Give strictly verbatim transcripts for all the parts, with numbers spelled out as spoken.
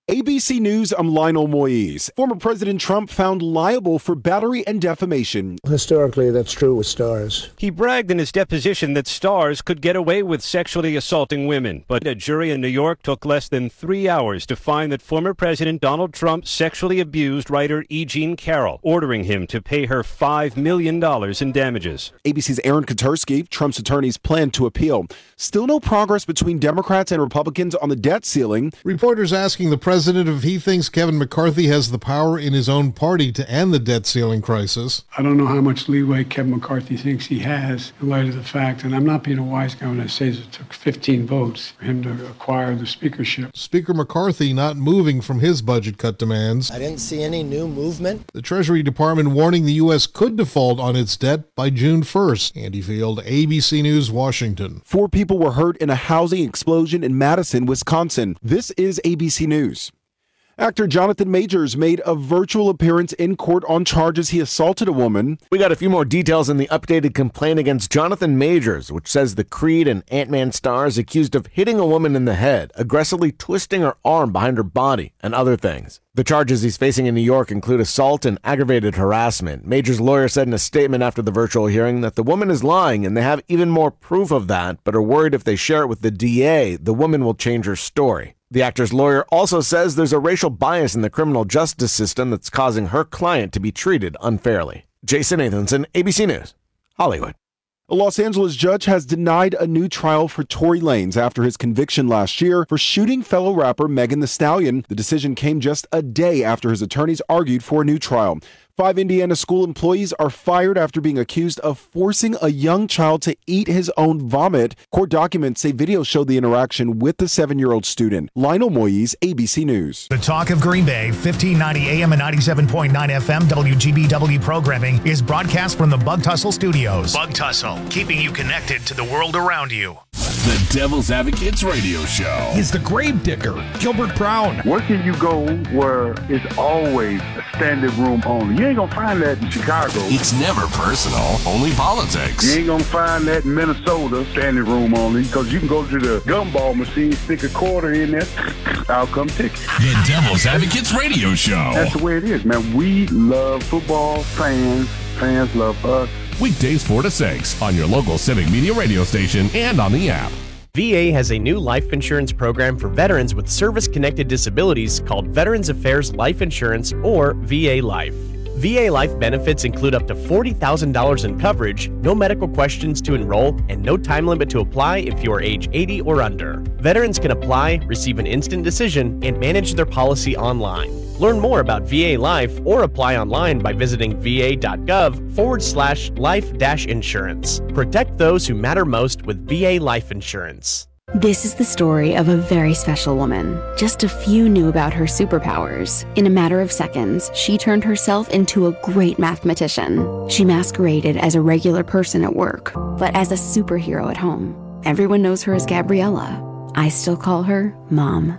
A B C News, I'm Lionel Moise. Former President Trump found liable for battery and defamation. Historically, that's true with stars. He bragged in his deposition that stars could get away with sexually assaulting women, but a jury in New York took less than three hours to find that former President Donald Trump sexually abused writer E. Jean Carroll, ordering him to pay her five million dollars in damages. A B C's Aaron Katersky, Trump's attorneys plan to appeal. Still no progress between Democrats and Republicans on the debt ceiling. Reporters asking the president if he thinks Kevin McCarthy has the power in his own party to end the debt ceiling crisis. I don't know how much leeway Kevin McCarthy thinks he has in light of the fact, and I'm not being a wise guy when I say it took fifteen votes for him to acquire the speakership. Speaker McCarthy not moving from his budget cut demands. I didn't see any new movement. The Treasury Department warning the U S could default on its debt by June first. Andy Field, A B C News, Washington. Four people were hurt in a housing explosion in Madison, Wisconsin. This is A B C News. Actor Jonathan Majors made a virtual appearance in court on charges he assaulted a woman. We got a few more details in the updated complaint against Jonathan Majors, which says the Creed and Ant-Man star is accused of hitting a woman in the head, aggressively twisting her arm behind her body, and other things. The charges he's facing in New York include assault and aggravated harassment. Majors' lawyer said in a statement after the virtual hearing that the woman is lying and they have even more proof of that, but are worried if they share it with the D A, the woman will change her story. The actor's lawyer also says there's a racial bias in the criminal justice system that's causing her client to be treated unfairly. Jason Nathanson, A B C News, Hollywood. A Los Angeles judge has denied a new trial for Tory Lanez after his conviction last year for shooting fellow rapper Megan Thee Stallion. The decision came just a day after his attorneys argued for a new trial. Five Indiana school employees are fired after being accused of forcing a young child to eat his own vomit. Court documents say videos showed the interaction with the seven-year-old student. Lionel Moise, A B C News. The Talk of Green Bay, fifteen ninety A M and ninety-seven point nine F M W G B W programming is broadcast from the Bug Tussle Studios. Bug Tussle, keeping you connected to the world around you. The Devil's Advocates Radio Show. He's the grave digger, Gilbert Brown. Where can you go where it's always a standing room only? You ain't gonna find that in Chicago. It's never personal, only politics. You ain't gonna find that in Minnesota, standing room only, because you can go to the gumball machine, stick a quarter in there, I'll come take it. The Devil's Advocates Radio Show. That's the way it is, man. We love football, fans, fans love us. Weekdays four to six on your local Civic Media radio station and on the app. V A has a new life insurance program for veterans with service-connected disabilities called Veterans Affairs Life Insurance, or V A Life. V A Life benefits include up to forty thousand dollars in coverage, no medical questions to enroll, and no time limit to apply if you are age eighty or under. Veterans can apply, receive an instant decision, and manage their policy online. Learn more about V A Life or apply online by visiting va.gov forward slash life dash insurance. Protect those who matter most with V A Life Insurance. This is the story of a very special woman. Just a few knew about her superpowers. In a matter of seconds, she turned herself into a great mathematician. She masqueraded as a regular person at work, but as a superhero at home. Everyone knows her as Gabriella. I still call her Mom.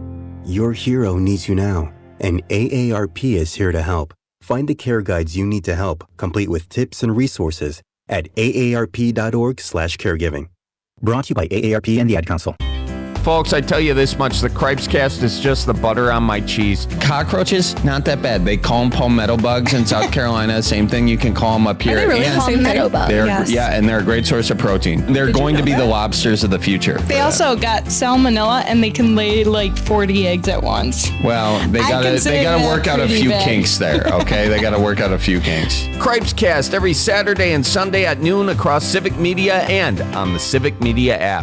Your hero needs you now, and A A R P is here to help. Find the care guides you need to help, complete with tips and resources at A A R P dot org slash caregiving. Brought to you by A A R P and the Ad Council. Folks, I tell you this much, the Cripescast is just the butter on my cheese. Cockroaches, not that bad. They call them palmetto bugs in South Carolina. Same thing, you can call them up here. Are they really and palmetto bugs? Yes. Yeah, and they're a great source of protein. They're Did going you know to be that? the lobsters of the future. They also got salmonella, and they can lay like forty eggs at once. Well, they I gotta consider they gotta that work out a pretty few big. kinks there, okay? They gotta work out a few kinks. Cripescast every Saturday and Sunday at noon across Civic Media and on the Civic Media app.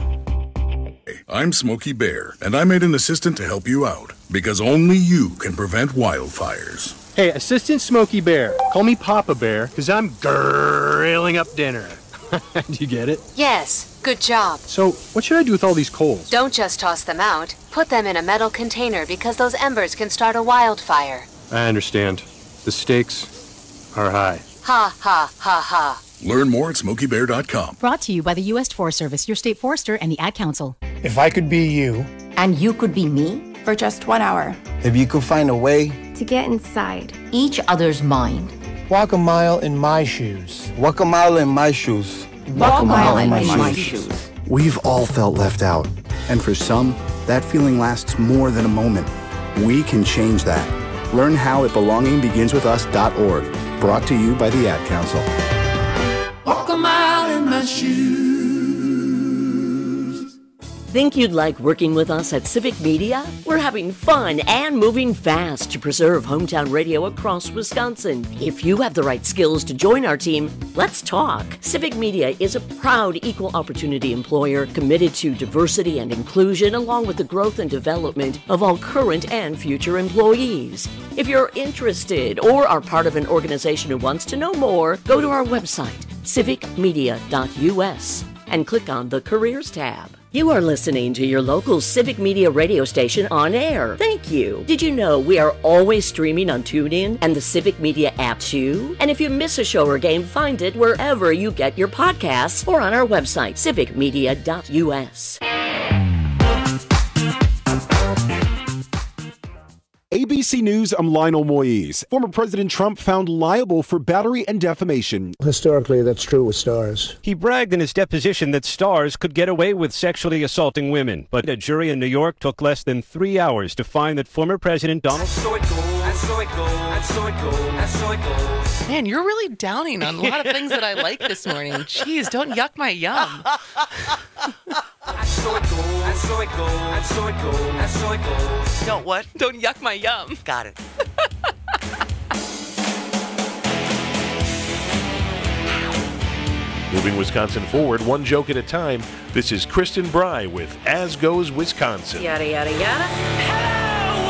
I'm Smokey Bear, and I made an assistant to help you out, because only you can prevent wildfires. Hey, Assistant Smokey Bear, call me Papa Bear, because I'm grilling up dinner. Do you get it? Yes, good job. So, what should I do with all these coals? Don't just toss them out. Put them in a metal container because those embers can start a wildfire. I understand. The stakes are high. Ha, ha, ha, ha. Learn more at smokey bear dot com. Brought to you by the U S Forest Service, your state forester, and the Ad Council. If I could be you. And you could be me? For just one hour. If you could find a way. To get inside each other's mind. Walk a mile in my shoes. Walk a mile in my shoes. Walk, Walk a mile in my, my, my shoes. shoes. We've all felt left out. And for some, that feeling lasts more than a moment. We can change that. Learn how at belonging begins with us dot org. Brought to you by the Ad Council. Walk a mile in my shoes. Think you'd like working with us at Civic Media? We're having fun and moving fast to preserve hometown radio across Wisconsin. If you have the right skills to join our team, let's talk. Civic Media is a proud equal opportunity employer committed to diversity and inclusion, along with the growth and development of all current and future employees. If you're interested or are part of an organization who wants to know more, go to our website, civic media dot u s, and click on the Careers tab. You are listening to your local Civic Media radio station on air. Thank you. Did you know we are always streaming on TuneIn and the Civic Media app too? And if you miss a show or game, find it wherever you get your podcasts or on our website, civic media dot u s. A B C News, I'm Lionel Moise. Former President Trump found liable for battery and defamation. Historically, that's true with stars. He bragged in his deposition that stars could get away with sexually assaulting women, but a jury in New York took less than three hours to find that former President Donald Trump. Man, you're really downing on a lot of things that I like this morning. Jeez, don't yuck my yum. Don't what? Don't yuck my yum. Got it. Moving Wisconsin forward, one joke at a time. This is Kristen Bry with As Goes Wisconsin. Yada, yada, yada. Hello,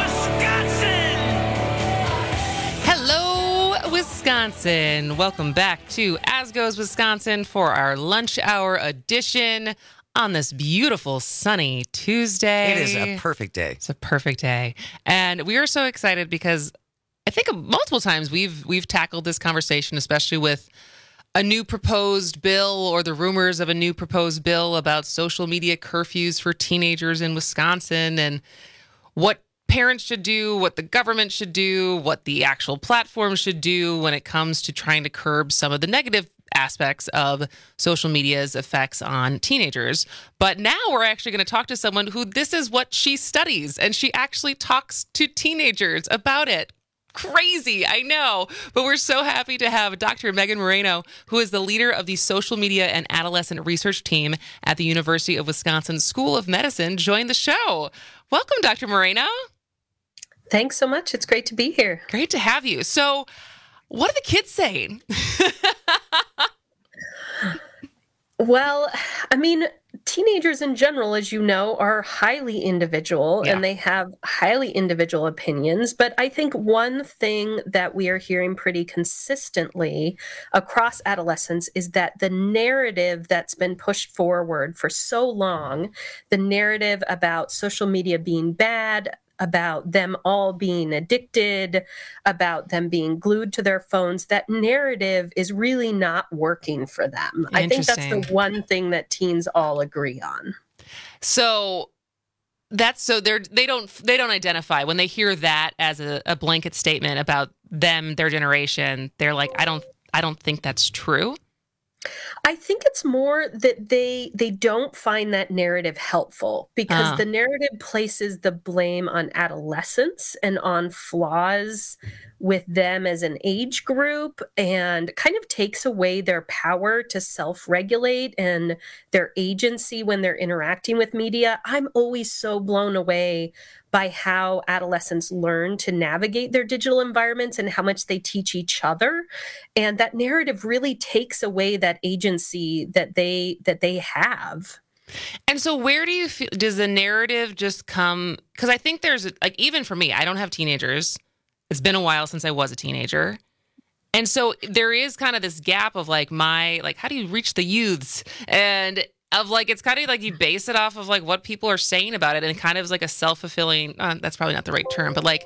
Wisconsin! Hello, Wisconsin. Welcome back to As Goes Wisconsin for our lunch hour edition on this beautiful sunny Tuesday. It is a perfect day. It's a perfect day. And we are so excited because I think multiple times we've we've tackled this conversation, especially with a new proposed bill or the rumors of a new proposed bill about social media curfews for teenagers in Wisconsin and what parents should do, what the government should do, what the actual platform should do when it comes to trying to curb some of the negative aspects of social media's effects on teenagers. But now we're actually going to talk to someone who this is what she studies, and she actually talks to teenagers about it. Crazy, I know, but we're so happy to have Doctor Megan Moreno, who is the leader of the Social Media and Adolescent Research Team at the University of Wisconsin School of Medicine, join the show. Welcome, Doctor Moreno. Thanks so much. It's great to be here. Great to have you. So, what are the kids saying? Well, I mean, teenagers in general, as you know, are highly individual yeah. and they have highly individual opinions. But I think one thing that we are hearing pretty consistently across adolescence is that the narrative that's been pushed forward for so long, the narrative about social media being bad, about them all being addicted, about them being glued to their phones, that narrative is really not working for them. I think that's the one thing that teens all agree on. So that's so they're they don't they don't identify when they hear that as a, a blanket statement about them, their generation. They're like, I don't I don't think that's true. I think it's more that they they don't find that narrative helpful because uh. the narrative places the blame on adolescence and on flaws with them as an age group and kind of takes away their power to self-regulate and their agency when they're interacting with media. I'm always so blown away by how adolescents learn to navigate their digital environments and how much they teach each other. And that narrative really takes away that agency that they that they have. And so where do you feel, does the narrative just come, because I think there's, like, even for me, I don't have teenagers. It's been a while since I was a teenager. And so there is kind of this gap of like my, like, how do you reach the youths? And of like, it's kind of like you base it off of like what people are saying about it. And it kind of is like a self-fulfilling, uh, that's probably not the right term, but like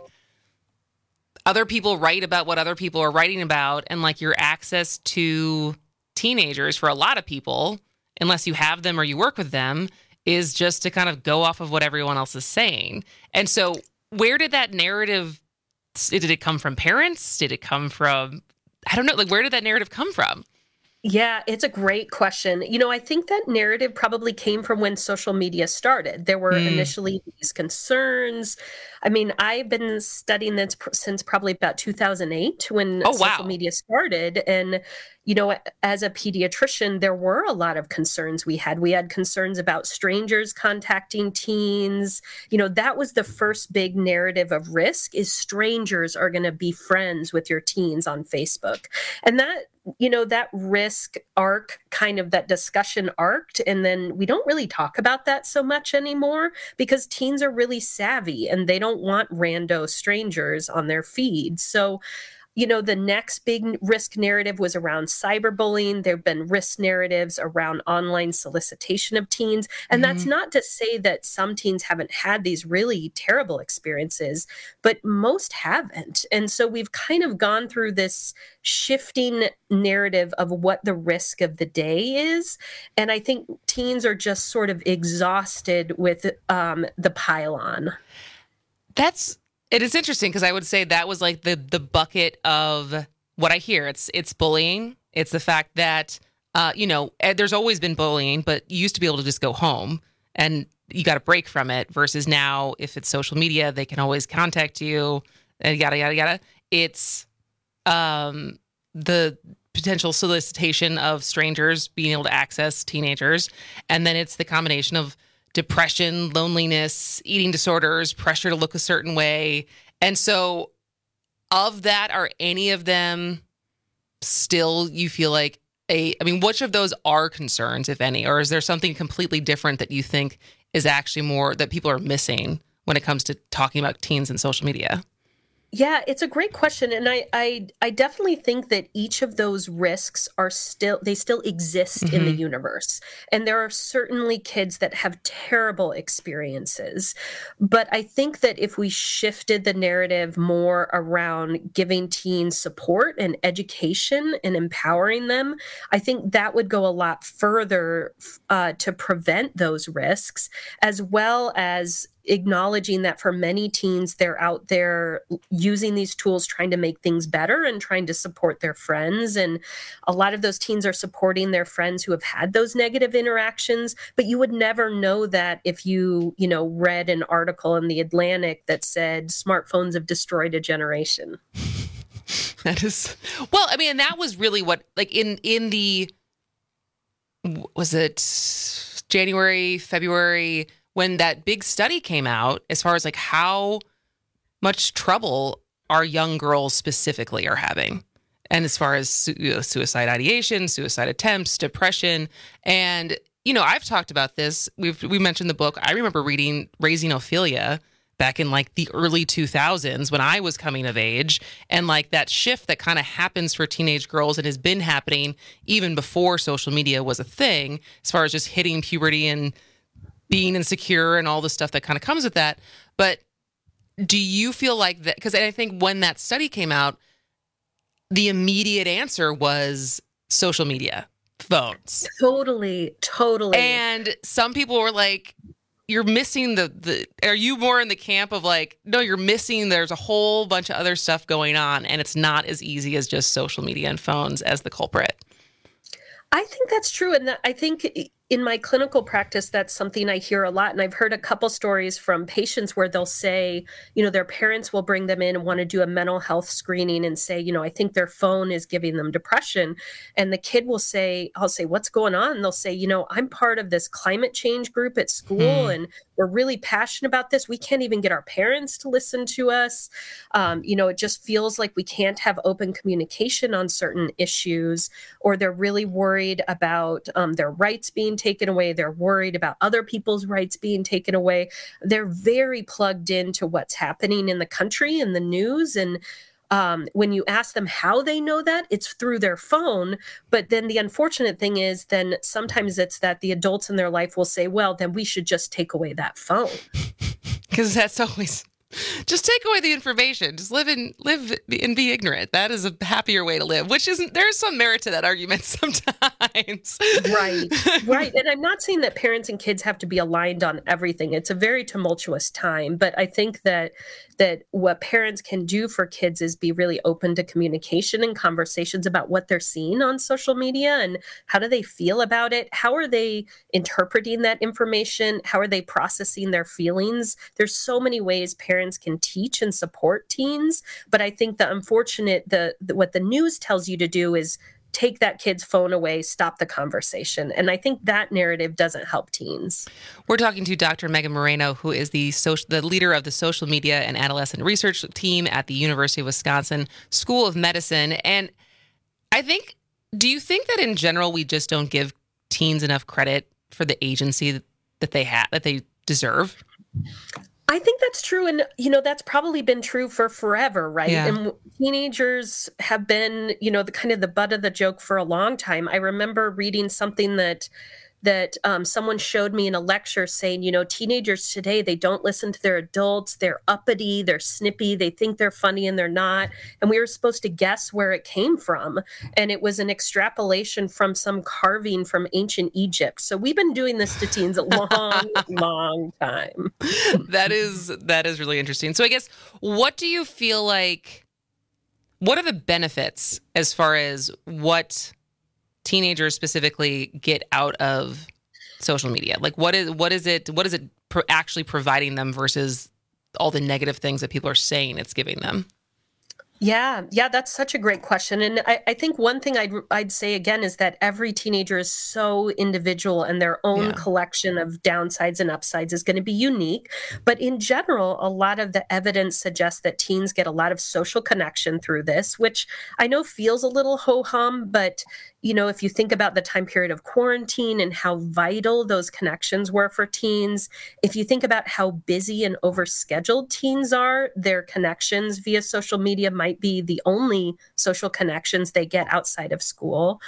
other people write about what other people are writing about. And like your access to teenagers for a lot of people, unless you have them or you work with them, is just to kind of go off of what everyone else is saying. And so where did that narrative, did it come from parents? Did it come from, I don't know, like where did that narrative come from? Yeah, it's a great question. You know, I think that narrative probably came from when social media started. There were Mm. initially these concerns. I mean, I've been studying this pr- since probably about two thousand eight when Oh, social wow. media started. And, you know, as a pediatrician, there were a lot of concerns we had. We had concerns about strangers contacting teens. You know, that was the first big narrative of risk is strangers are going to be friends with your teens on Facebook. And that, you know, that risk arc, kind of that discussion arced, and then we don't really talk about that so much anymore because teens are really savvy and they don't want rando strangers on their feed. So, you know, the next big risk narrative was around cyberbullying. There have been risk narratives around online solicitation of teens. And Mm-hmm. that's not to say that some teens haven't had these really terrible experiences, but most haven't. And so we've kind of gone through this shifting narrative of what the risk of the day is. And I think teens are just sort of exhausted with um, the pile-on. That's it is interesting because I would say that was like the the bucket of what I hear. It's it's bullying. It's the fact that uh, you know, there's always been bullying, but you used to be able to just go home and you got a break from it. Versus now, if it's social media, they can always contact you and yada yada yada. It's um, the potential solicitation of strangers being able to access teenagers, and then it's the combination of depression, loneliness, eating disorders, pressure to look a certain way. And so of that, are any of them still, you feel like a, I mean, which of those are concerns, if any, or is there something completely different that you think is actually more that people are missing when it comes to talking about teens and social media? Yeah, it's a great question. And I, I I definitely think that each of those risks are still, they still exist mm-hmm. in the universe. And there are certainly kids that have terrible experiences. But I think that if we shifted the narrative more around giving teens support and education and empowering them, I think that would go a lot further uh, to prevent those risks, as well as acknowledging that for many teens, they're out there using these tools, trying to make things better and trying to support their friends. And a lot of those teens are supporting their friends who have had those negative interactions. But you would never know that if you, you know, read an article in The Atlantic that said smartphones have destroyed a generation. That is, well, I mean, and that was really what, like in, in the, was it January, February, when that big study came out, as far as like how much trouble our young girls specifically are having. And as far as su- you know, suicide ideation, suicide attempts, depression. And, you know, I've talked about this. We've, we mentioned the book. I remember reading Raising Ophelia back in like the early two thousands when I was coming of age. And like that shift that kind of happens for teenage girls and has been happening even before social media was a thing, as far as just hitting puberty and being insecure and all the stuff that kind of comes with that. But do you feel like that? Because I think when that study came out, the immediate answer was social media, phones. Totally, totally. And some people were like, you're missing the, the, are you more in the camp of like, no, you're missing, there's a whole bunch of other stuff going on and it's not as easy as just social media and phones as the culprit? I think that's true. And that, I think in my clinical practice, that's something I hear a lot. And I've heard a couple stories from patients where they'll say, you know, their parents will bring them in and want to do a mental health screening and say, you know, I think their phone is giving them depression. And the kid will say, I'll say, what's going on? And they'll say, you know, I'm part of this climate change group at school hmm. and we're really passionate about this. We can't even get our parents to listen to us. Um, you know, it just feels like we can't have open communication on certain issues, or they're really worried about um, their rights being taken away. They're worried about other people's rights being taken away. They're very plugged into what's happening in the country and the news. And um, when you ask them how they know that, it's through their phone. But then the unfortunate thing is then sometimes it's that the adults in their life will say, well, then we should just take away that phone. Because that's always Just take away the information. Just live in live and be ignorant. That is a happier way to live, which isn't, there's some merit to that argument sometimes. Right, right. And I'm not saying that parents and kids have to be aligned on everything. It's a very tumultuous time, but I think that that what parents can do for kids is be really open to communication and conversations about what they're seeing on social media and how do they feel about it? How are they interpreting that information? How are they processing their feelings? There's so many ways parents can teach and support teens, but I think the unfortunate, the, the what the news tells you to do is take that kid's phone away, stop the conversation. And I think that narrative doesn't help teens. We're talking to Doctor Megan Moreno, who is the social, the leader of the social media and adolescent research team at the University of Wisconsin School of Medicine. And I think, do you think that in general, we just don't give teens enough credit for the agency that they have, that they deserve? I think that's true. And, you know, that's probably been true for forever, right? Yeah. And teenagers have been, you know, the kind of the butt of the joke for a long time. I remember reading something that that um, someone showed me in a lecture saying, you know, teenagers today, they don't listen to their adults. They're uppity, they're snippy, they think they're funny and they're not. And we were supposed to guess where it came from. And it was an extrapolation from some carving from ancient Egypt. So we've been doing this to teens a long, long time. That is, that is really interesting. So I guess, what do you feel like, what are the benefits as far as what teenagers specifically get out of social media? Like, what is what is it? What is it pro- actually providing them versus all the negative things that people are saying it's giving them? Yeah, yeah, that's such a great question. And I, I think one thing I'd, I'd say again is that every teenager is so individual and their own Yeah. collection of downsides and upsides is going to be unique. But in general, a lot of the evidence suggests that teens get a lot of social connection through this, which I know feels a little ho-hum, but you know, if you think about the time period of quarantine and how vital those connections were for teens, if you think about how busy and overscheduled teens are, their connections via social media might be the only social connections they get outside of school.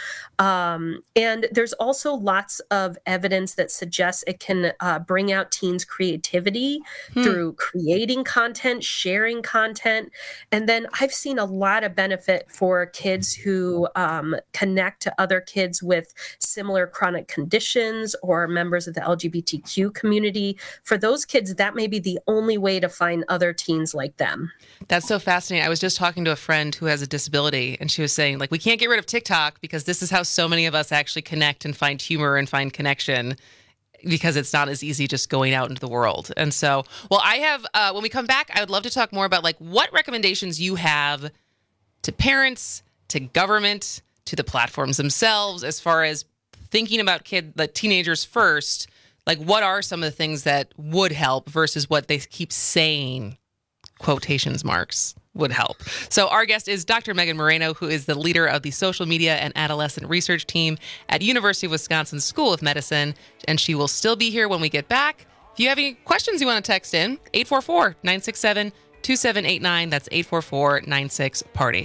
Um, and there's also lots of evidence that suggests it can uh, bring out teens' creativity Hmm. through creating content, sharing content. And then I've seen a lot of benefit for kids who um, connect to other kids with similar chronic conditions or members of the L G B T Q community. For those kids, that may be the only way to find other teens like them. That's so fascinating. I was just talking to a friend who has a disability, and she was saying, like, we can't get rid of TikTok because this is how so many of us actually connect and find humor and find connection, because it's not as easy just going out into the world. And so, well, I have, uh, when we come back, I would love to talk more about like what recommendations you have to parents, to government, to the platforms themselves, as far as thinking about kid, the teenagers first. Like, what are some of the things that would help versus what they keep saying, quotations marks, would help. So our guest is Doctor Megan Moreno, who is the leader of the social media and adolescent research team at University of Wisconsin School of Medicine, and she will still be here when we get back. If you have any questions you want to text in, eight four four, nine six seven, two seven eight nine. That's eight four four, nine six, party.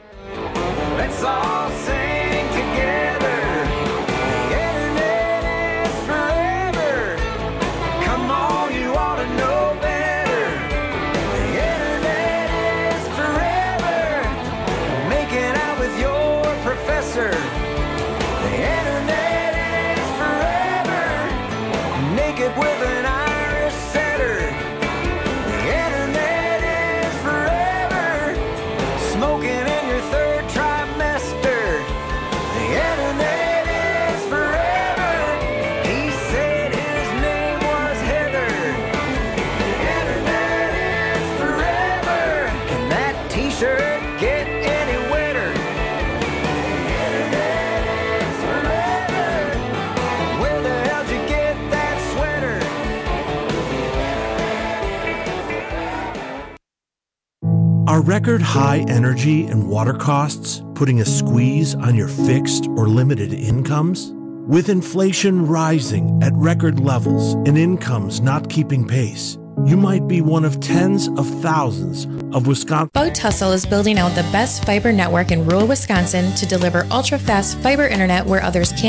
Let's all sing together. The internet is forever. Come on, you ought to know better. The internet is forever. Making out with your professor. The internet is forever. Naked with an Irish setter. The internet is forever. Smoking in your third trimester. The internet is forever. He said his name was Heather. The internet is forever. Can that t-shirt get any wetter? The internet is forever. Where the hell'd you get that sweater? Are record high energy and water costs putting a squeeze on your fixed or limited incomes? With inflation rising at record levels and incomes not keeping pace, you might be one of tens of thousands of Wisconsin. Boat Tussle is building out the best fiber network in rural Wisconsin to deliver ultra-fast fiber internet where others can't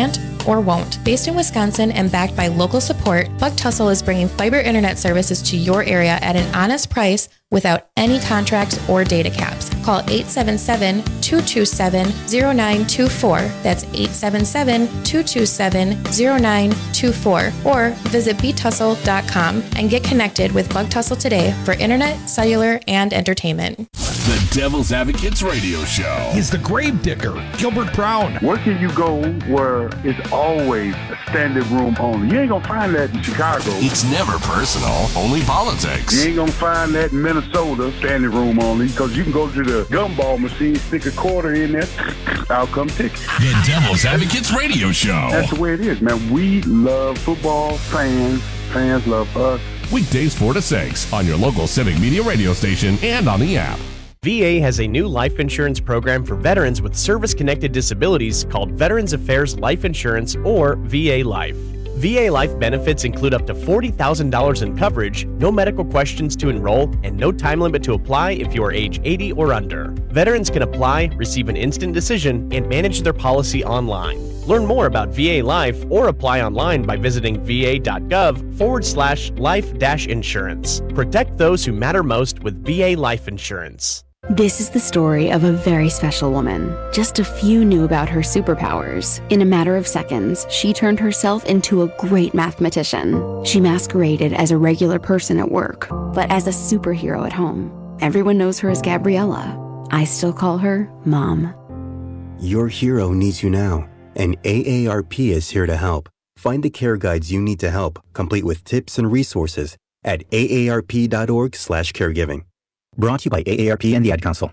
or won't. Based in Wisconsin and backed by local support, Buck Tussle is bringing fiber internet services to your area at an honest price without any contracts or data caps. Call eight seven seven, two two seven, zero nine two four. That's eight seven seven, two two seven, zero nine two four. Or visit b tussle dot com and get connected with Buck Tussle today for internet, cellular, and entertainment. The Devil's Advocates Radio Show. He's the grave digger, Gilbert Brown. Where can you go where it's always a standing room only? You ain't gonna find that in Chicago. It's never personal, only politics. You ain't gonna find that in Minnesota, standing room only, because you can go to the gumball machine, stick a quarter in there, out come ticket. The Devil's Advocates Radio Show. That's the way it is, man. We love football, fans, fans love us. Weekdays four to six on your local Civic Media radio station and on the app. V A has a new life insurance program for veterans with service-connected disabilities called Veterans Affairs Life Insurance, or V A Life. V A Life benefits include up to forty thousand dollars in coverage, no medical questions to enroll, and no time limit to apply if you are age eighty or under. Veterans can apply, receive an instant decision, and manage their policy online. Learn more about V A Life or apply online by visiting va.gov forward slash life dash insurance. Protect those who matter most with V A Life Insurance. This is the story of a very special woman. Just a few knew about her superpowers. In a matter of seconds, she turned herself into a great mathematician. She masqueraded as a regular person at work, but as a superhero at home. Everyone knows her as Gabriella. I still call her Mom. Your hero needs you now, and A A R P is here to help. Find the care guides you need to help, complete with tips and resources at A A R P dot org slash caregiving. Brought to you by A A R P and the Ad Council.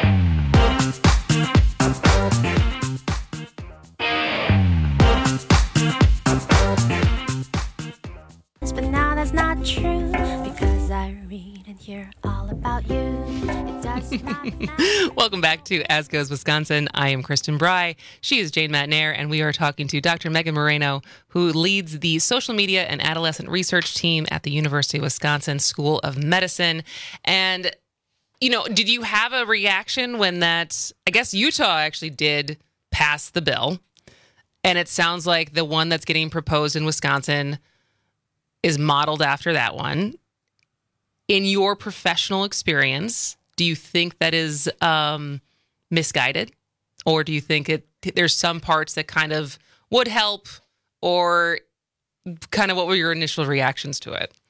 But now that's not true, because I read and hear all about you. It does not matter. Welcome back to As Goes Wisconsin. I am Kristen Bry. She is Jane Matnair, and we are talking to Doctor Megan Moreno, who leads the social media and adolescent research team at the University of Wisconsin School of Medicine. And you know, did you have a reaction when that, I guess Utah actually did pass the bill, and it sounds like the one that's getting proposed in Wisconsin is modeled after that one. In your professional experience, do you think that is um, misguided? Or do you think it there's some parts that kind of would help, or kind of what were your initial reactions to it?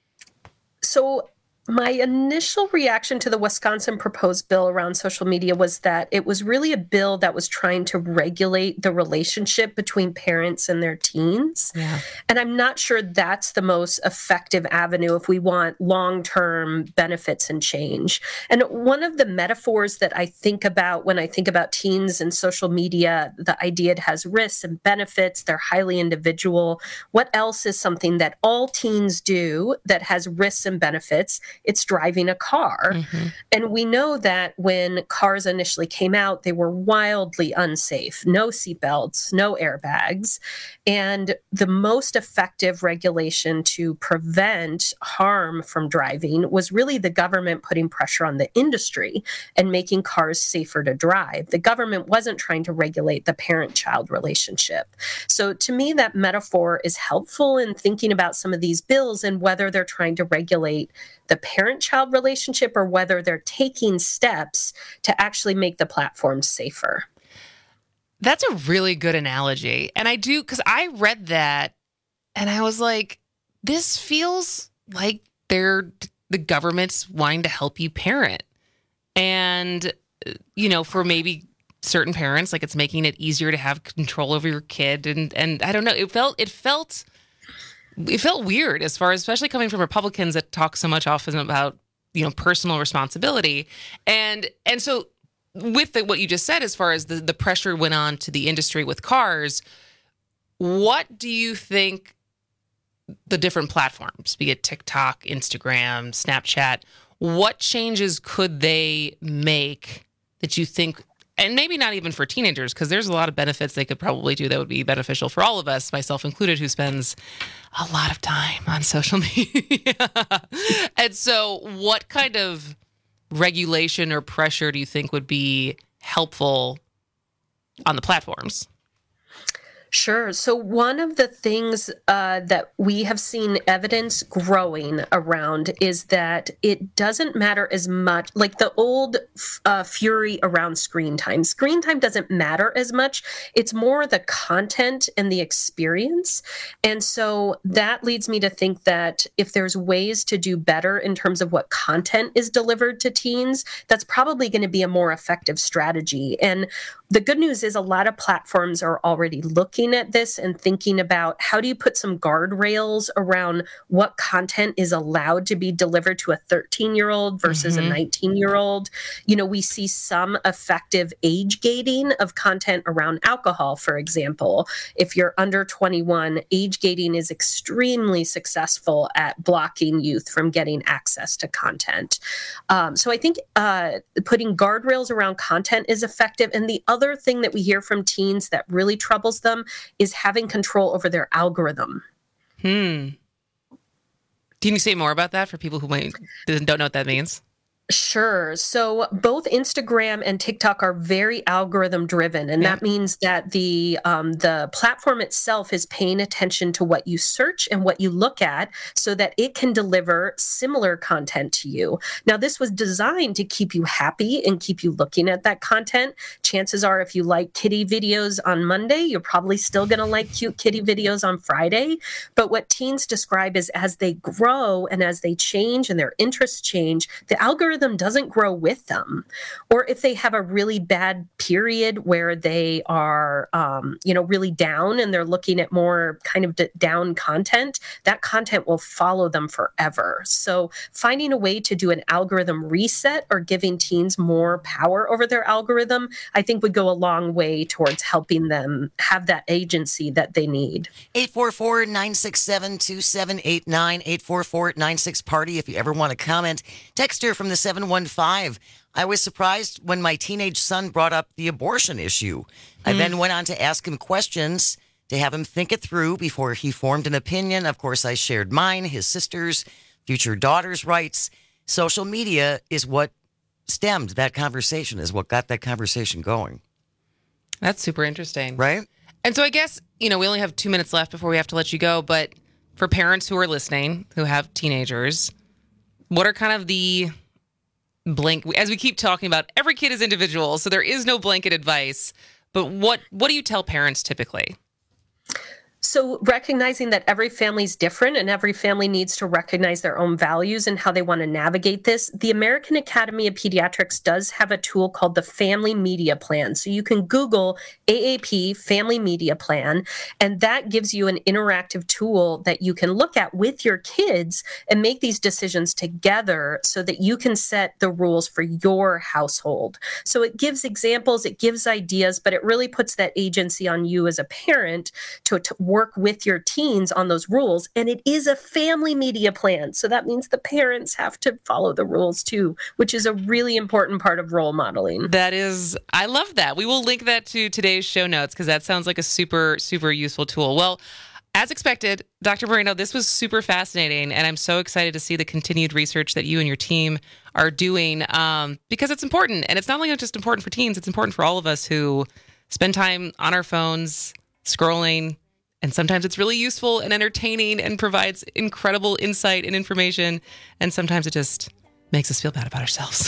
So my initial reaction to the Wisconsin proposed bill around social media was that it was really a bill that was trying to regulate the relationship between parents and their teens. Yeah. And I'm not sure that's the most effective avenue if we want long-term benefits and change. And one of the metaphors that I think about when I think about teens and social media, the idea it has risks and benefits, they're highly individual. What else is something that all teens do that has risks and benefits? It's driving a car. Mm-hmm. And we know that when cars initially came out, they were wildly unsafe. No seatbelts, no airbags. And the most effective regulation to prevent harm from driving was really the government putting pressure on the industry and making cars safer to drive. The government wasn't trying to regulate the parent-child relationship. So to me, that metaphor is helpful in thinking about some of these bills and whether they're trying to regulate the parent-child relationship or whether they're taking steps to actually make the platform safer. That's a really good analogy. And I do, because I read that and I was like, this feels like they're the government's wanting to help you parent. And, you know, for maybe certain parents, like it's making it easier to have control over your kid. And, and I don't know, it felt, it felt, it felt weird as far as, especially coming from Republicans that talk so much often about, you know, personal responsibility. And, and so with the, what you just said, as far as the, the pressure went on to the industry with cars, what do you think the different platforms, be it TikTok, Instagram, Snapchat, what changes could they make that you think, and maybe not even for teenagers, because there's a lot of benefits they could probably do that would be beneficial for all of us, myself included, who spends a lot of time on social media. And so what kind of regulation or pressure do you think would be helpful on the platforms? Sure. So one of the things uh, that we have seen evidence growing around is that it doesn't matter as much, like the old uh, fury around screen time. Screen time doesn't matter as much. It's more the content and the experience. And so that leads me to think that if there's ways to do better in terms of what content is delivered to teens, that's probably going to be a more effective strategy. And the good news is a lot of platforms are already looking at this and thinking about how do you put some guardrails around what content is allowed to be delivered to a thirteen-year-old versus mm-hmm. a nineteen-year-old. You know, we see some effective age gating of content around alcohol, for example. If you're under twenty-one, age gating is extremely successful at blocking youth from getting access to content. Um, so I think uh, putting guardrails around content is effective. And the other thing that we hear from teens that really troubles them is having control over their algorithm. Hmm. Can you say more about that for people who might don't know what that means? Sure. So both Instagram and TikTok are very algorithm driven, and yeah. that means that the um, the platform itself is paying attention to what you search and what you look at so that it can deliver similar content to you. Now, this was designed to keep you happy and keep you looking at that content. Chances are if you like kitty videos on Monday, you're probably still going to like cute kitty videos on Friday. But what teens describe is as they grow and as they change and their interests change, the algorithm doesn't grow with them. Or if they have a really bad period where they are, um, you know, really down and they're looking at more kind of d- down content, that content will follow them forever. So finding a way to do an algorithm reset or giving teens more power over their algorithm, I think would go a long way towards helping them have that agency that they need. eight four four, nine six seven, two seven eight nine, eight four four, nine six party if you ever want to comment. Text her from the seven one five. I was surprised when my teenage son brought up the abortion issue. Mm. I then went on to ask him questions to have him think it through before he formed an opinion. Of course, I shared mine, his sister's, future daughter's rights. Social media is what stemmed that conversation, is what got that conversation going. That's super interesting. Right? And so I guess, you know, we only have two minutes left before we have to let you go. But for parents who are listening, who have teenagers, what are kind of the blank, as we keep talking about, every kid is individual, so there is no blanket advice. But what what do you tell parents typically? So recognizing that every family is different and every family needs to recognize their own values and how they want to navigate this, the American Academy of Pediatrics does have a tool called the Family Media Plan. So you can Google A A P Family Media Plan, and that gives you an interactive tool that you can look at with your kids and make these decisions together so that you can set the rules for your household. So it gives examples, it gives ideas, but it really puts that agency on you as a parent to, to work with your teens on those rules. And it is a family media plan. So that means the parents have to follow the rules too, which is a really important part of role modeling. That is, I love that. We will link that to today's show notes because that sounds like a super, super useful tool. Well, as expected, Doctor Moreno, this was super fascinating, and I'm so excited to see the continued research that you and your team are doing um, because it's important. And it's not only just important for teens, it's important for all of us who spend time on our phones, scrolling. And sometimes it's really useful and entertaining and provides incredible insight and information. And sometimes it just makes us feel bad about ourselves.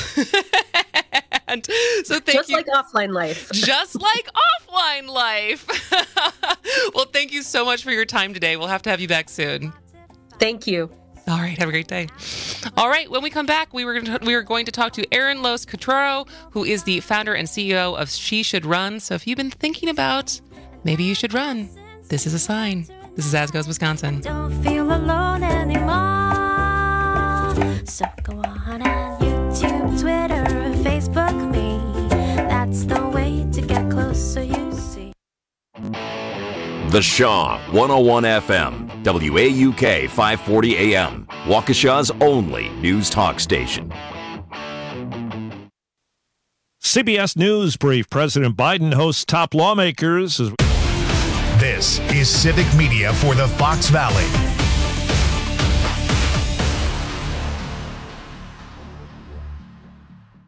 And so thank just you. like offline life. Just like offline life. Well, thank you so much for your time today. We'll have to have you back soon. Thank you. All right. Have a great day. All right. When we come back, we were going to, we were going to talk to Erin Los Cottrero, who is the founder and C E O of She Should Run. So if you've been thinking about maybe you should run, this is a sign. This is As Goes Wisconsin. Don't feel alone anymore. So go on and YouTube, Twitter, Facebook me. That's the way to get close so you see. The Shaw one oh one F M, W A U K five forty A M, Waukesha's only news talk station. C B S News Brief. President Biden hosts top lawmakers. As This is Civic Media for the Fox Valley.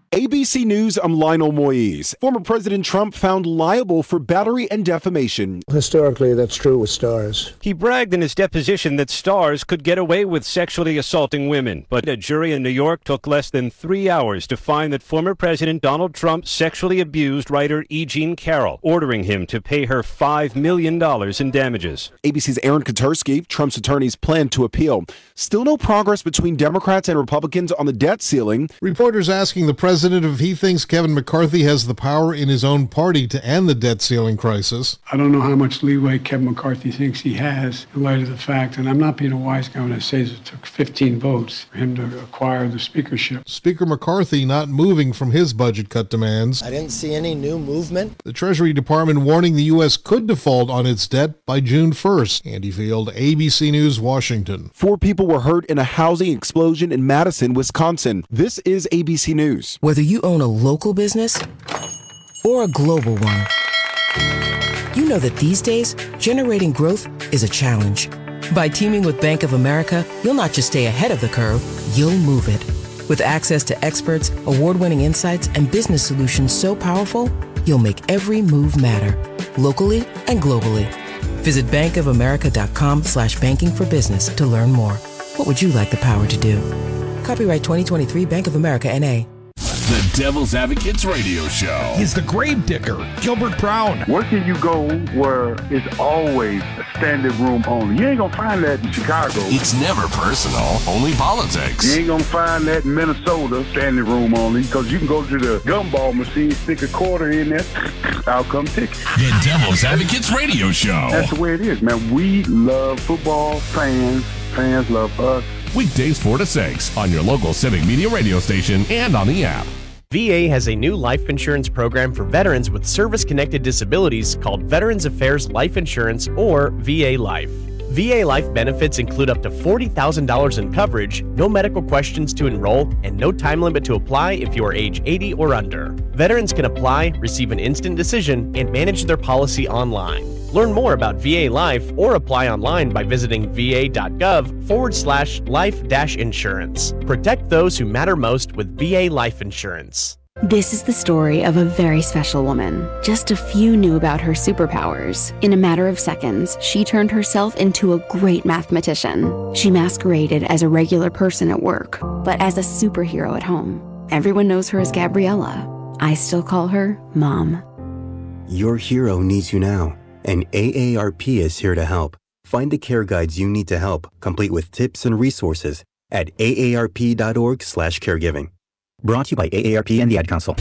A B C News, I'm Lionel Moise. Former President Trump found liable for battery and defamation. Historically, that's true with stars. He bragged in his deposition that stars could get away with sexually assaulting women, but a jury in New York took less than three hours to find that former President Donald Trump sexually abused writer E. Jean Carroll, ordering him to pay her five million dollars in damages. A B C's Aaron Katersky, Trump's attorneys plan to appeal. Still no progress between Democrats and Republicans on the debt ceiling. Reporters asking the president if he thinks Kevin McCarthy has the power in his own party to end the debt ceiling crisis. I don't know how much leeway Kevin McCarthy thinks he has in light of the fact, and I'm not being a wise guy when I say it took fifteen votes for him to acquire the speakership. Speaker McCarthy not moving from his budget cut demands. I didn't see any new movement. The Treasury Department warning the U S could default on its debt by June first. Andy Field, A B C News, Washington. Four people were hurt in a housing explosion in Madison, Wisconsin. This is A B C News. Whether you own a local business or a global one, you know that these days, generating growth is a challenge. By teaming with Bank of America, you'll not just stay ahead of the curve, you'll move it. With access to experts, award-winning insights, and business solutions so powerful, you'll make every move matter, locally and globally. Visit bankofamerica.com slash banking for business to learn more. What would you like the power to do? Copyright twenty twenty-three Bank of America N A. The Devil's Advocates Radio Show. He's the grave digger, Gilbert Brown. Where can you go where it's always a standing room only? You ain't gonna find that in Chicago. It's never personal, only politics. You ain't gonna find that in Minnesota, standing room only, because you can go to the gumball machine, stick a quarter in there, out come ticket. The Devil's Advocates Radio Show. That's the way it is, man. We love football, fans, fans love us. Weekdays four to six on your local Civic Media radio station and on the app. V A has a new life insurance program for veterans with service-connected disabilities called Veterans Affairs Life Insurance, or V A Life. V A Life benefits include up to forty thousand dollars in coverage, no medical questions to enroll, and no time limit to apply if you are age eighty or under. Veterans can apply, receive an instant decision, and manage their policy online. Learn more about V A Life or apply online by visiting va.gov forward slash life dash insurance. Protect those who matter most with V A Life Insurance. This is the story of a very special woman. Just a few knew about her superpowers. In a matter of seconds, she turned herself into a great mathematician. She masqueraded as a regular person at work, but as a superhero at home. Everyone knows her as Gabriella. I still call her Mom. Your hero needs you now, and A A R P is here to help. Find the care guides you need to help, complete with tips and resources at aarp.org slash caregiving. Brought to you by A A R P and the Ad Council.